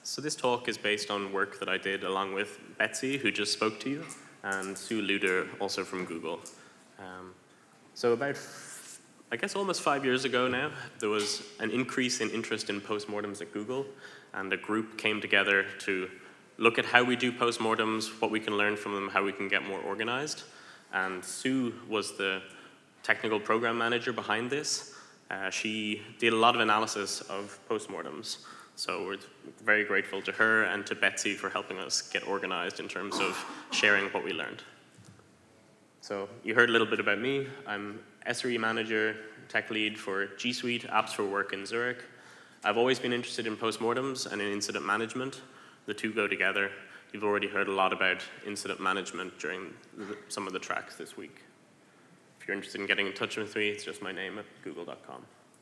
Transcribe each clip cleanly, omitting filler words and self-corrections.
So this talk is based on work that I did along with Betsy, who just spoke to you, and Sue Luder, also from Google. So about, I guess almost 5 years ago now, there was an increase in interest in postmortems at Google, and a group came together to look at how we do postmortems, what we can learn from them, how we can get more organized. And Sue was the technical program manager behind this. She did a lot of analysis of postmortems. So we're very grateful to her and to Betsy for helping us get organized in terms of sharing what we learned. So you heard a little bit about me. I'm SRE manager, tech lead for G Suite, Apps for Work in Zurich. I've always been interested in postmortems and in incident management. The two go together. You've already heard a lot about incident management during some of the tracks this week. If you're interested in getting in touch with me, it's just my name at google.com.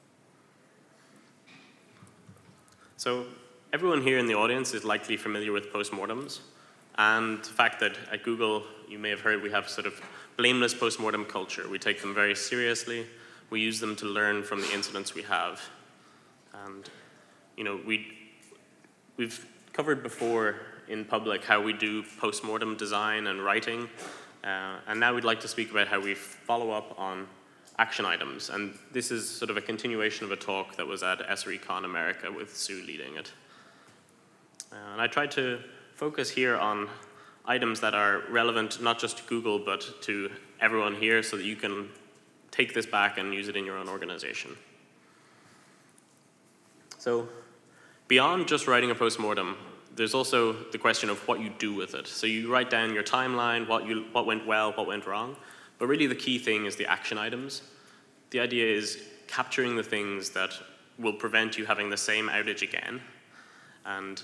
So everyone here in the audience is likely familiar with postmortems, and the fact that at Google, you may have heard we have sort of blameless postmortem culture. We take them very seriously. We use them to learn from the incidents we have. And we've covered before in public how we do postmortem design and writing, and now we'd like to speak about how we follow up on action items. And this is sort of a continuation of a talk that was at SRECon America with Sue leading it. And I tried to focus here on items that are relevant not just to Google, but to everyone here so that you can take this back and use it in your own organization. So beyond just writing a postmortem, there's also the question of what you do with it. So you write down your timeline, what went well, what went wrong. But really the key thing is the action items. The idea is capturing the things that will prevent you having the same outage again. And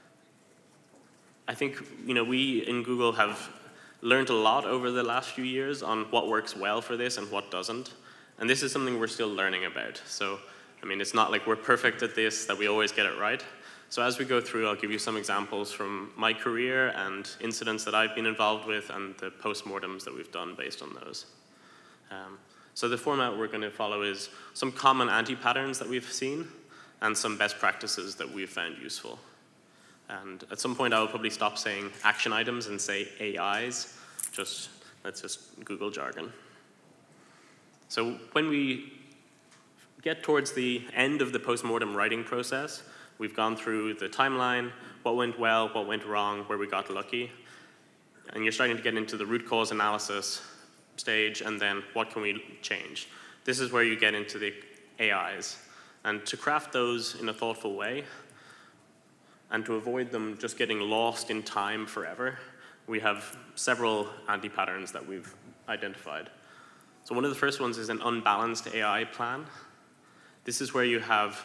I think we in Google have learned a lot over the last few years on what works well for this and what doesn't. And this is something we're still learning about. So, it's not like we're perfect at this, that we always get it right. So as we go through, I'll give you some examples from my career and incidents that I've been involved with and the postmortems that we've done based on those. So the format we're going to follow is some common anti-patterns that we've seen and some best practices that we've found useful. And at some point, I'll probably stop saying action items and say AIs. That's just Google jargon. So when we get towards the end of the postmortem writing process, we've gone through the timeline, what went well, what went wrong, where we got lucky. And you're starting to get into the root cause analysis stage, and then what can we change? This is where you get into the AIs. And to craft those in a thoughtful way, and to avoid them just getting lost in time forever, we have several anti-patterns that we've identified. So one of the first ones is an unbalanced AI plan. This is where you have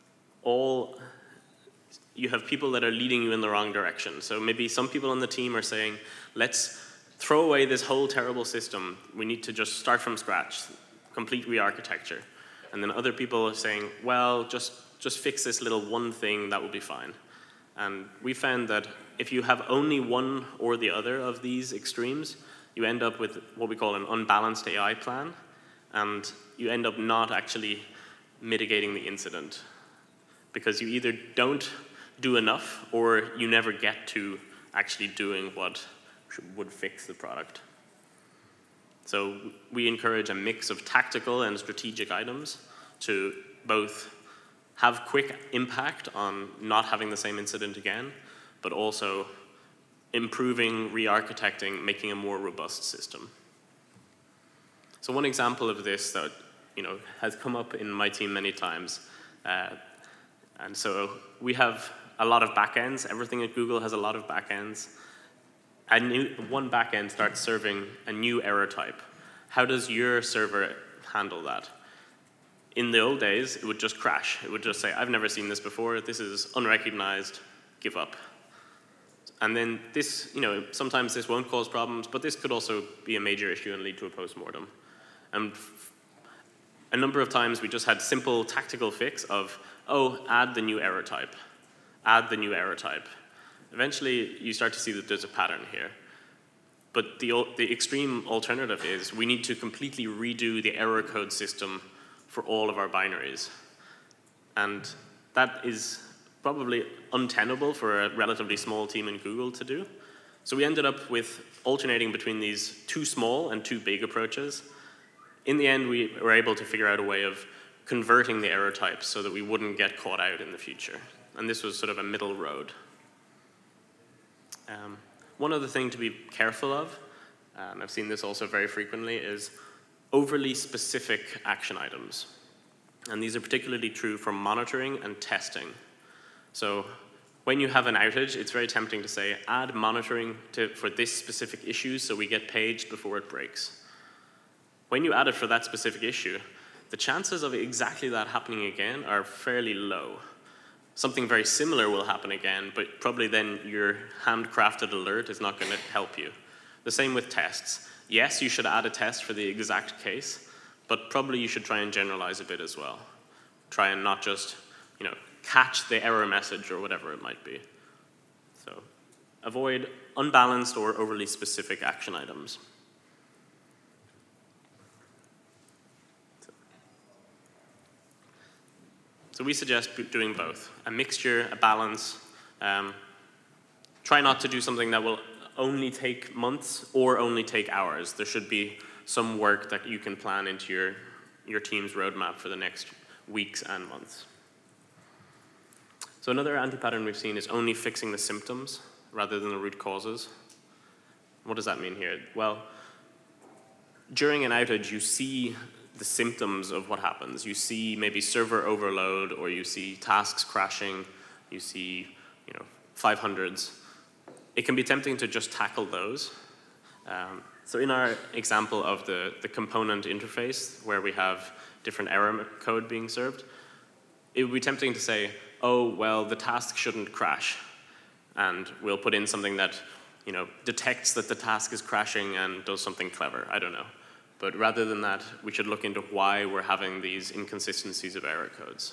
people that are leading you in the wrong direction. So maybe some people on the team are saying, let's throw away this whole terrible system. We need to just start from scratch, complete re-architecture. And then other people are saying, well, just fix this little one thing, that will be fine. And we found that if you have only one or the other of these extremes, you end up with what we call an unbalanced AI plan, and you end up not actually mitigating the incident, because you either don't do enough or you never get to actually doing what would fix the product. So we encourage a mix of tactical and strategic items to both have quick impact on not having the same incident again, but also improving, re-architecting, making a more robust system. So one example of this that has come up in my team many times, and so we have a lot of backends. Everything at Google has a lot of backends. One backend starts serving a new error type. How does your server handle that? In the old days, it would just crash. It would just say, I've never seen this before. This is unrecognized. Give up. And then this, sometimes this won't cause problems, but this could also be a major issue and lead to a postmortem. And a number of times we just had simple tactical fix of, add the new error type. Add the new error type. Eventually, you start to see that there's a pattern here. But the extreme alternative is we need to completely redo the error code system for all of our binaries. And that is probably untenable for a relatively small team in Google to do. So we ended up with alternating between these too small and too big approaches. In the end, we were able to figure out a way of converting the error types so that we wouldn't get caught out in the future. And this was sort of a middle road. One other thing to be careful of, and I've seen this also very frequently, is overly specific action items. And these are particularly true for monitoring and testing. So when you have an outage, it's very tempting to say, add monitoring for this specific issue so we get paged before it breaks. When you add it for that specific issue, the chances of exactly that happening again are fairly low. Something very similar will happen again, but probably then your handcrafted alert is not going to help you. The same with tests. Yes, you should add a test for the exact case, but probably you should try and generalize a bit as well. Try and not just, catch the error message or whatever it might be. So avoid unbalanced or overly specific action items. So we suggest doing both, a mixture, a balance. Try not to do something that will only take months or only take hours. There should be some work that you can plan into your team's roadmap for the next weeks and months. So another anti-pattern we've seen is only fixing the symptoms rather than the root causes. What does that mean here? Well, during an outage, you see the symptoms of what happens. You see maybe server overload, or you see tasks crashing, you see 500s. It can be tempting to just tackle those. So in our example of the component interface, where we have different error code being served, it would be tempting to say, oh, well, the task shouldn't crash. And we'll put in something that detects that the task is crashing and does something clever. I don't know. But rather than that, we should look into why we're having these inconsistencies of error codes.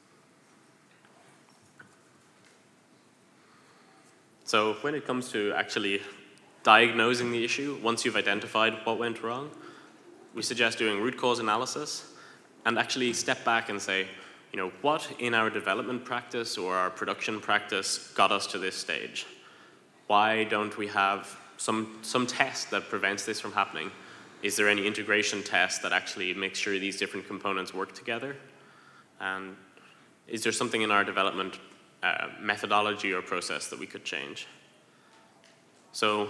So when it comes to actually diagnosing the issue, once you've identified what went wrong, we suggest doing root cause analysis and actually step back and say, what in our development practice or our production practice got us to this stage? Why don't we have some test that prevents this from happening? Is there any integration test that actually makes sure these different components work together? And is there something in our development methodology or process that we could change? So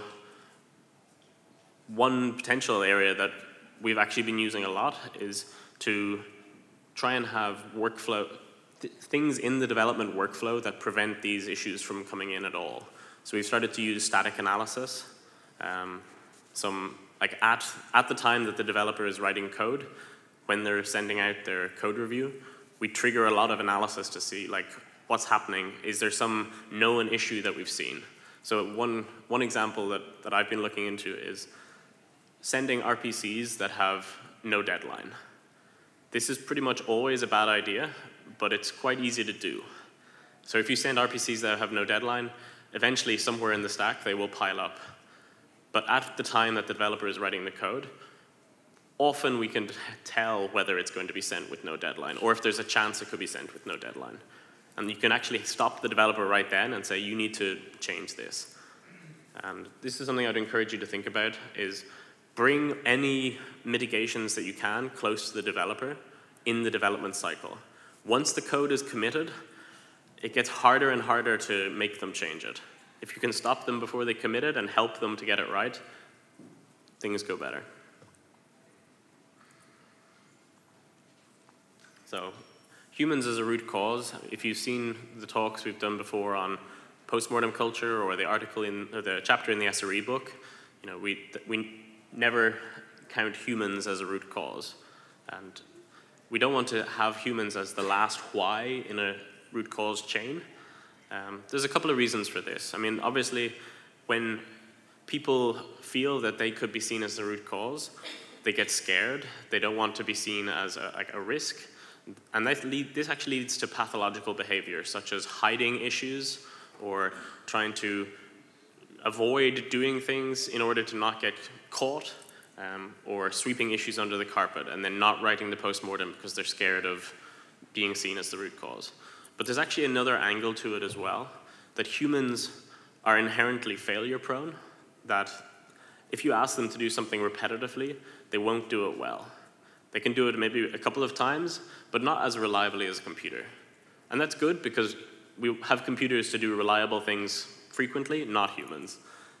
one potential area that we've actually been using a lot is to try and have things in the development workflow that prevent these issues from coming in at all. So we've started to use static analysis. At the time that the developer is writing code, when they're sending out their code review, we trigger a lot of analysis to see what's happening. Is there some known issue that we've seen? So one example that I've been looking into is sending RPCs that have no deadline. This is pretty much always a bad idea, but it's quite easy to do. So if you send RPCs that have no deadline, eventually somewhere in the stack they will pile up. But at the time that the developer is writing the code, often we can tell whether it's going to be sent with no deadline, or if there's a chance it could be sent with no deadline. And you can actually stop the developer right then and say, you need to change this. And this is something I'd encourage you to think about, is bring any mitigations that you can close to the developer in the development cycle. Once the code is committed, it gets harder and harder to make them change it. If you can stop them before they commit it and help them to get it right, things go better. So humans as a root cause, if you've seen the talks we've done before on postmortem culture or the chapter in the SRE book, we never count humans as a root cause. And we don't want to have humans as the last why in a root cause chain. There's a couple of reasons for this. I mean, obviously, when people feel that they could be seen as the root cause, they get scared. They don't want to be seen as a risk. And this actually leads to pathological behavior, such as hiding issues or trying to avoid doing things in order to not get caught, or sweeping issues under the carpet and then not writing the postmortem because they're scared of being seen as the root cause. But there's actually another angle to it as well, that humans are inherently failure prone, that if you ask them to do something repetitively, they won't do it well. They can do it maybe a couple of times, but not as reliably as a computer. And that's good because we have computers to do reliable things frequently, not humans.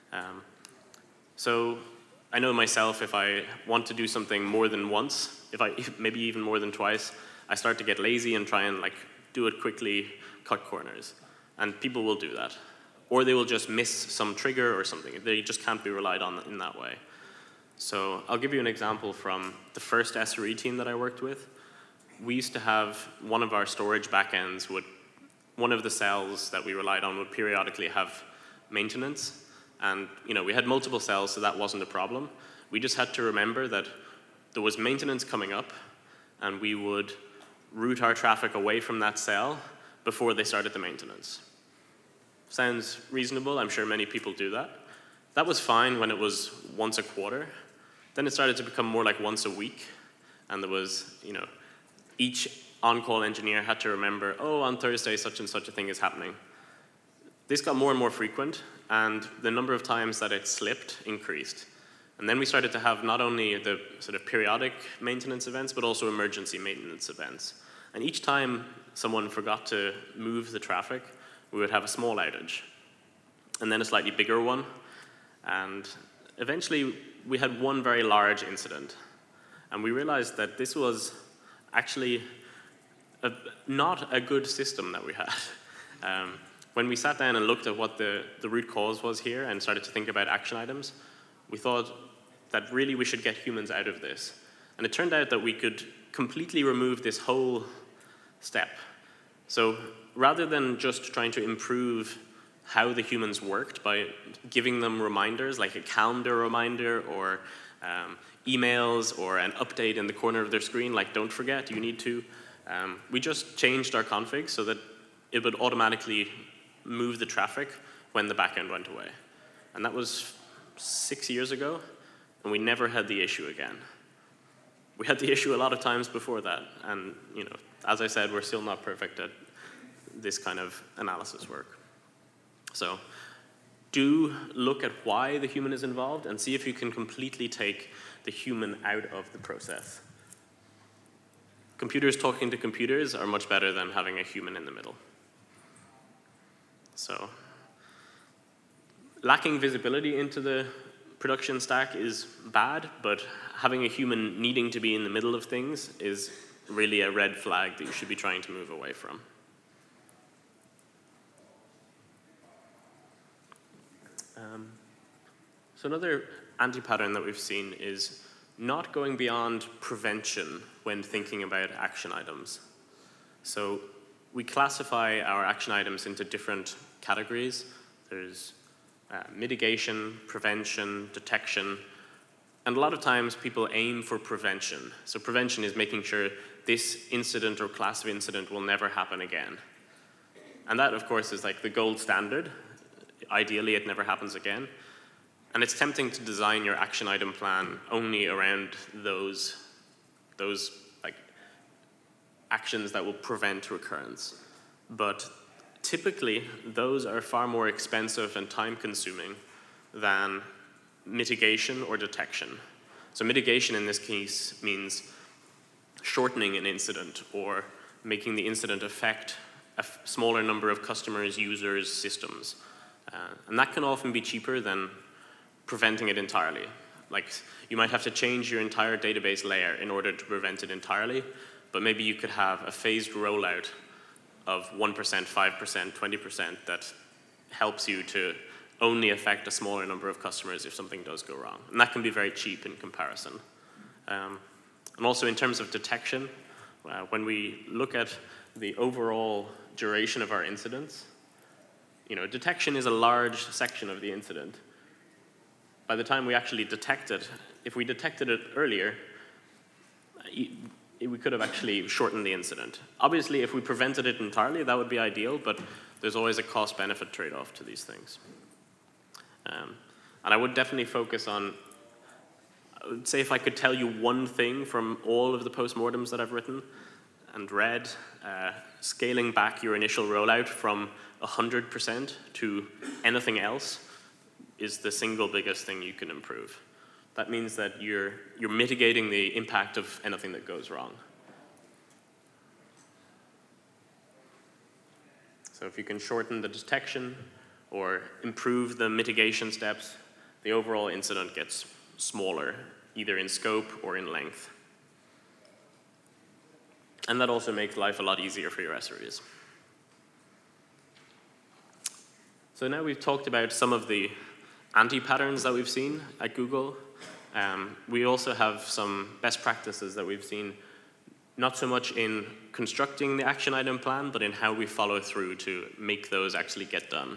So I know myself, if I want to do something more than once, maybe even more than twice, I start to get lazy and try and do it quickly, cut corners. And people will do that. Or they will just miss some trigger or something. They just can't be relied on in that way. So I'll give you an example from the first SRE team that I worked with. We used to have one of our storage backends one of the cells that we relied on would periodically have maintenance. And we had multiple cells, so that wasn't a problem. We just had to remember that there was maintenance coming up, and we would route our traffic away from that cell before they started the maintenance. Sounds reasonable. I'm sure many people do that. That was fine when it was once a quarter. Then it started to become more like once a week. And there was, each on-call engineer had to remember, oh, on Thursday, such and such a thing is happening. This got more and more frequent, and the number of times that it slipped increased. And then we started to have not only the sort of periodic maintenance events, but also emergency maintenance events. And each time someone forgot to move the traffic, we would have a small outage, and then a slightly bigger one. And eventually, we had one very large incident. And we realized that this was actually not a good system that we had. When we sat down and looked at what the root cause was here and started to think about action items, we thought that really we should get humans out of this. And it turned out that we could completely remove this whole step. So rather than just trying to improve how the humans worked by giving them reminders, like a calendar reminder or emails or an update in the corner of their screen, like don't forget, you need to, we just changed our config so that it would automatically move the traffic when the backend went away. And that was 6 years ago, and we never had the issue again. We had the issue a lot of times before that, and as I said, we're still not perfect at this kind of analysis work. So do look at why the human is involved and see if you can completely take the human out of the process. Computers talking to computers are much better than having a human in the middle. So lacking visibility into the production stack is bad, but having a human needing to be in the middle of things is really a red flag that you should be trying to move away from. So another anti-pattern that we've seen is not going beyond prevention when thinking about action items. So we classify our action items into different categories. There's mitigation, prevention, detection, and a lot of times people aim for prevention. So prevention is making sure this incident or class of incident will never happen again. And that, of course, is like the gold standard. Ideally, it never happens again. And it's tempting to design your action item plan only around those like actions that will prevent recurrence. But typically, those are far more expensive and time-consuming than mitigation or detection. So mitigation in this case means shortening an incident or making the incident affect a smaller number of customers, users, systems. And that can often be cheaper than preventing it entirely. Like, you might have to change your entire database layer in order to prevent it entirely, but maybe you could have a phased rollout of 1%, 5%, 20% that helps you to only affect a smaller number of customers if something does go wrong. And that can be very cheap in comparison. And also in terms of detection, when we look at the overall duration of our incidents, detection is a large section of the incident. By the time we actually detect it, if we detected it earlier, we could have actually shortened the incident. Obviously, if we prevented it entirely, that would be ideal, but there's always a cost-benefit trade-off to these things. And I would definitely focus on, I would say if I could tell you one thing from all of the postmortems that I've written, and red, scaling back your initial rollout from 100% to anything else is the single biggest thing you can improve. That means that you're mitigating the impact of anything that goes wrong. So if you can shorten the detection or improve the mitigation steps, the overall incident gets smaller, either in scope or in length. And that also makes life a lot easier for your SREs. So now we've talked about some of the anti-patterns that we've seen at Google. We also have some best practices that we've seen, not so much in constructing the action item plan, but in how we follow through to make those actually get done.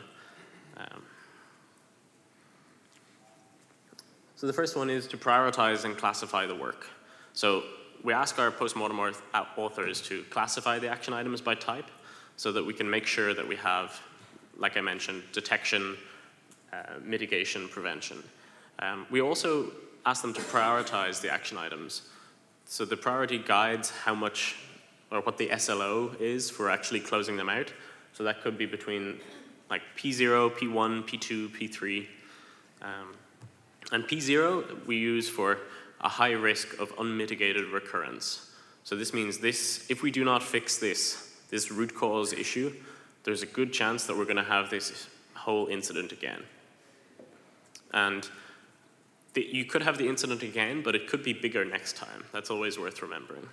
So the first one is to prioritize and classify the work. So we ask our postmortem authors to classify the action items by type so that we can make sure that we have, like I mentioned, detection, mitigation, prevention. We also ask them to prioritize the action items. So the priority guides how much, or what the SLO is for actually closing them out. So that could be between like P0, P1, P2, P3. And P0 we use for a high risk of unmitigated recurrence. So this means if we do not fix this root cause issue, there's a good chance that we're going to have this whole incident again. And you could have the incident again, but it could be bigger next time. That's always worth remembering.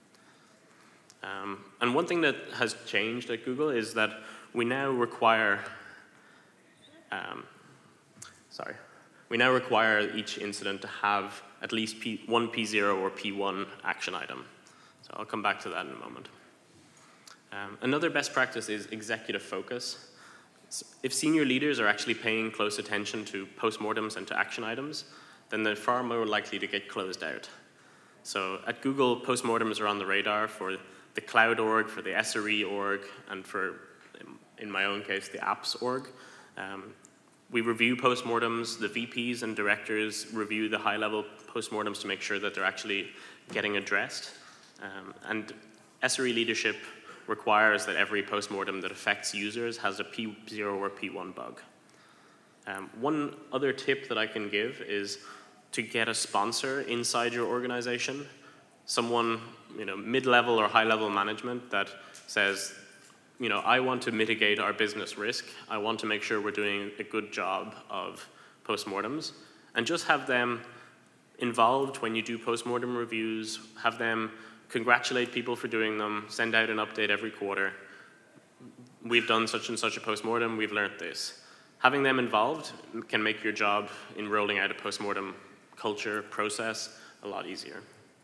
And one thing that has changed at Google is that we now require, each incident to have at least one P0 or P1 action item. So I'll come back to that in a moment. Another best practice is executive focus. If senior leaders are actually paying close attention to postmortems and to action items, then they're far more likely to get closed out. So at Google, postmortems are on the radar for the cloud org, for the SRE org, and for, in my own case, the apps org. We review postmortems. The VPs and directors review the high-level postmortems to make sure that they're actually getting addressed. And SRE leadership requires that every postmortem that affects users has a P0 or P1 bug. One other tip that I can give is to get a sponsor inside your organization, someone, mid-level or high-level management that says, I want to mitigate our business risk. I want to make sure we're doing a good job of postmortems, and just have them involved when you do postmortem reviews, have them congratulate people for doing them, send out an update every quarter. We've done such and such a postmortem, we've learned this. Having them involved can make your job in rolling out a postmortem culture process a lot easier.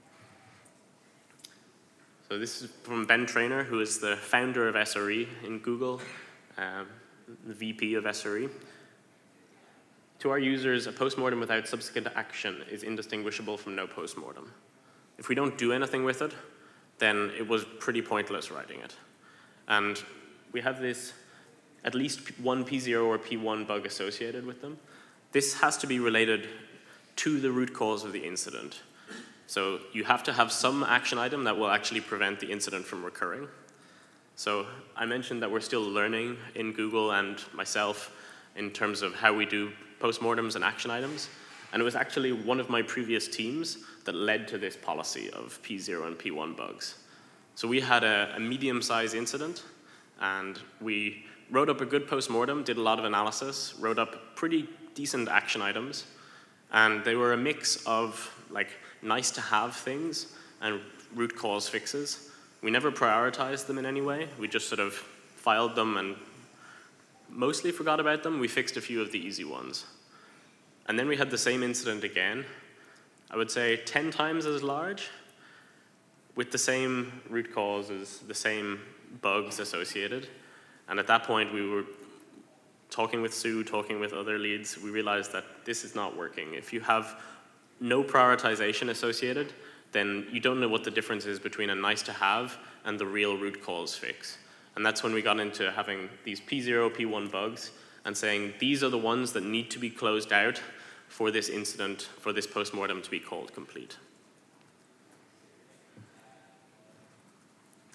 So this is from Ben Traynor, who is the founder of SRE in Google, the VP of SRE. To our users, a postmortem without subsequent action is indistinguishable from no postmortem. If we don't do anything with it, then it was pretty pointless writing it. And we have this at least one P0 or P1 bug associated with them. This has to be related to the root cause of the incident. So you have to have some action item that will actually prevent the incident from recurring. So I mentioned that we're still learning in Google and myself in terms of how we do postmortems and action items. And it was actually one of my previous teams that led to this policy of P0 and P1 bugs. So we had a medium-sized incident, and we wrote up a good postmortem, did a lot of analysis, wrote up pretty decent action items, and they were a mix of nice-to-have things and root cause fixes. We never prioritized them in any way. We just sort of filed them and mostly forgot about them. We fixed a few of the easy ones. And then we had the same incident again, I would say 10 times as large, with the same root causes, the same bugs associated. And at that point, we were talking with Sue, talking with other leads. We realized that this is not working. If you have no prioritization associated, then you don't know what the difference is between a nice-to-have and the real root cause fix. And that's when we got into having these P0, P1 bugs and saying these are the ones that need to be closed out for this incident, for this postmortem to be called complete.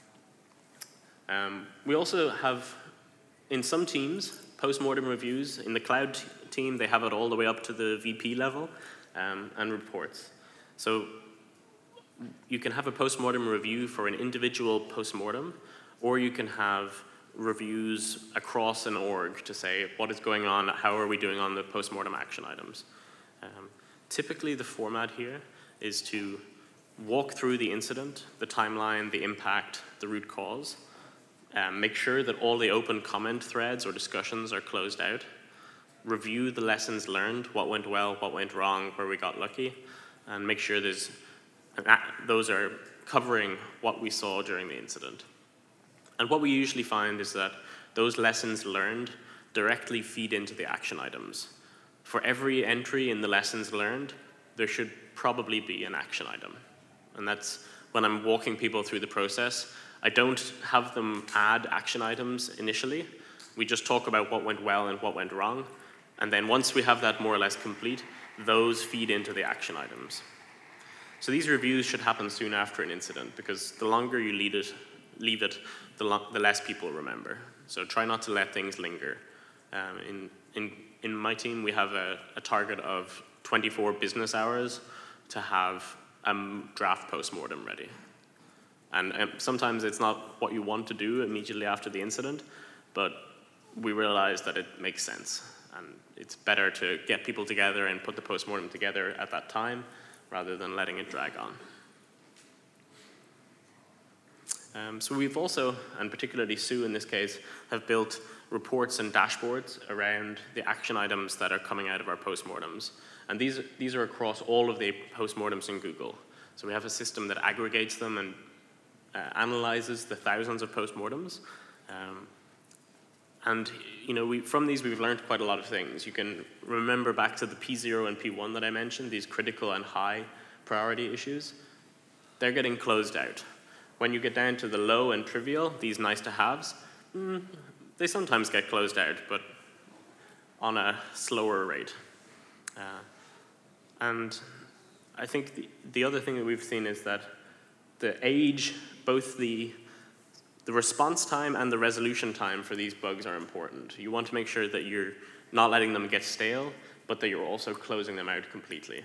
We also have, in some teams, post-mortem reviews. In the cloud team, they have it all the way up to the VP level, and reports. So you can have a post-mortem review for an individual post-mortem, or you can have reviews across an org to say what is going on, how are we doing on the post-mortem action items. Typically, the format here is to walk through the incident, the timeline, the impact, the root cause, make sure that all the open comment threads or discussions are closed out, review the lessons learned, what went well, what went wrong, where we got lucky, and make sure those are covering what we saw during the incident. And what we usually find is that those lessons learned directly feed into the action items. For every entry in the lessons learned, there should probably be an action item. And that's when I'm walking people through the process. I don't have them add action items initially. We just talk about what went well and what went wrong. And then once we have that more or less complete, those feed into the action items. So these reviews should happen soon after an incident, because the longer you leave it, the less people remember. So try not to let things linger. In my team, we have a target of 24 business hours to have a draft post-mortem ready. And sometimes it's not what you want to do immediately after the incident, but we realize that it makes sense. And it's better to get people together and put the post-mortem together at that time rather than letting it drag on. So we've also, and particularly Sue in this case, have built reports and dashboards around the action items that are coming out of our postmortems. And these are across all of the postmortems in Google. So we have a system that aggregates them and analyzes the thousands of postmortems. And from these we've learned quite a lot of things. You can remember back to the P0 and P1 that I mentioned, these critical and high priority issues. They're getting closed out. When you get down to the low and trivial, these nice to haves, they sometimes get closed out, but on a slower rate. And I think the other thing that we've seen is that the age, both the response time and the resolution time for these bugs are important. You want to make sure that you're not letting them get stale, but that you're also closing them out completely.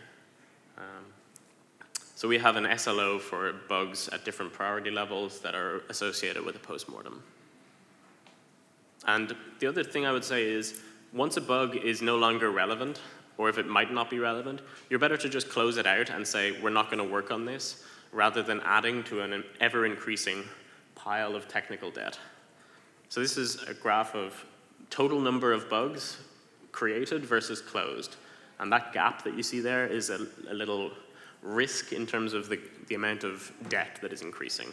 So we have an SLO for bugs at different priority levels that are associated with a postmortem. And the other thing I would say is, once a bug is no longer relevant, or if it might not be relevant, you're better to just close it out and say, we're not going to work on this, rather than adding to an ever-increasing pile of technical debt. So this is a graph of total number of bugs created versus closed. And that gap that you see there is a little risk in terms of the amount of debt that is increasing.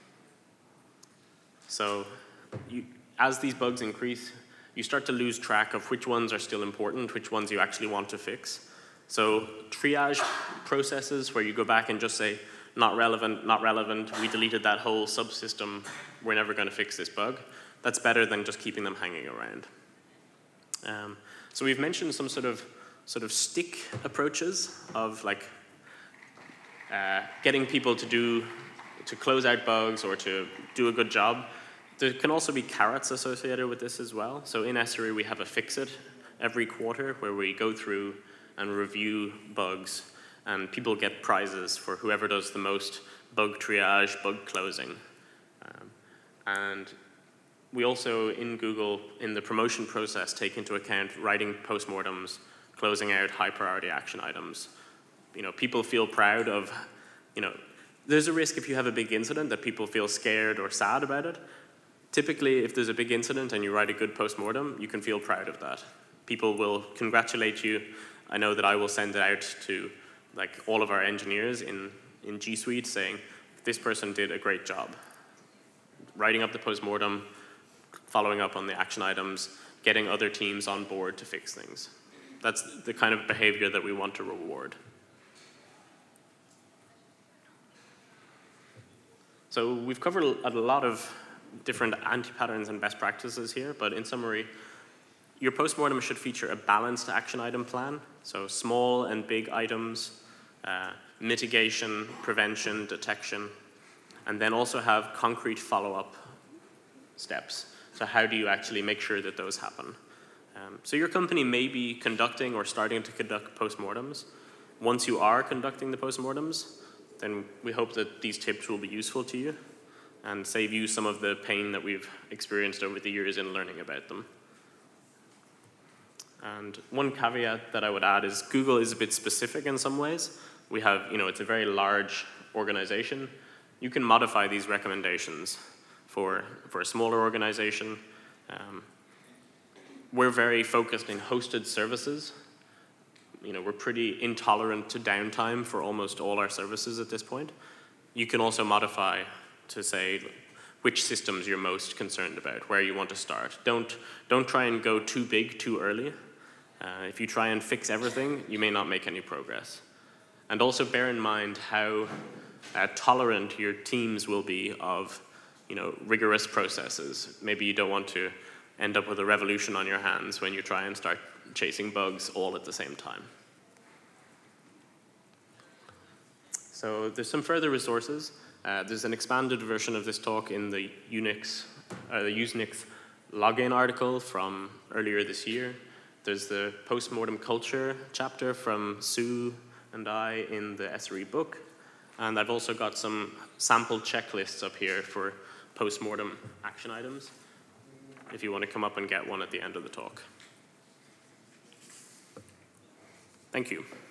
So as these bugs increase, you start to lose track of which ones are still important, which ones you actually want to fix. So triage processes where you go back and just say, not relevant, not relevant, we deleted that whole subsystem, we're never going to fix this bug. That's better than just keeping them hanging around. So we've mentioned some sort of stick approaches of getting people to close out bugs or to do a good job. There can also be carrots associated with this as well. So in Esri, we have a fix-it every quarter where we go through and review bugs, and people get prizes for whoever does the most bug triage, bug closing. And we also, in Google, in the promotion process, take into account writing postmortems, closing out high priority action items. People feel proud of, there's a risk if you have a big incident that people feel scared or sad about it. Typically, if there's a big incident and you write a good postmortem, you can feel proud of that. People will congratulate you. I know that I will send it out to all of our engineers in G Suite saying, this person did a great job. Writing up the postmortem, following up on the action items, getting other teams on board to fix things. That's the kind of behavior that we want to reward. So we've covered a lot of different anti-patterns and best practices here, but in summary, your postmortem should feature a balanced action item plan, so small and big items, mitigation, prevention, detection, and then also have concrete follow-up steps. So how do you actually make sure that those happen? So your company may be conducting or starting to conduct postmortems. Once you are conducting the postmortems, then we hope that these tips will be useful to you and save you some of the pain that we've experienced over the years in learning about them. And one caveat that I would add is Google is a bit specific in some ways. We have, it's a very large organization. You can modify these recommendations for a smaller organization. We're very focused in hosted services. We're pretty intolerant to downtime for almost all our services at this point. You can also modify to say which systems you're most concerned about, where you want to start. Don't try and go too big too early. If you try and fix everything, you may not make any progress. And also bear in mind how tolerant your teams will be of rigorous processes. Maybe you don't want to end up with a revolution on your hands when you try and start chasing bugs all at the same time. So there's some further resources. There's an expanded version of this talk in the Usenix login article from earlier this year. There's the postmortem culture chapter from Sue and I in the SRE book. And I've also got some sample checklists up here for postmortem action items, if you want to come up and get one at the end of the talk. Thank you.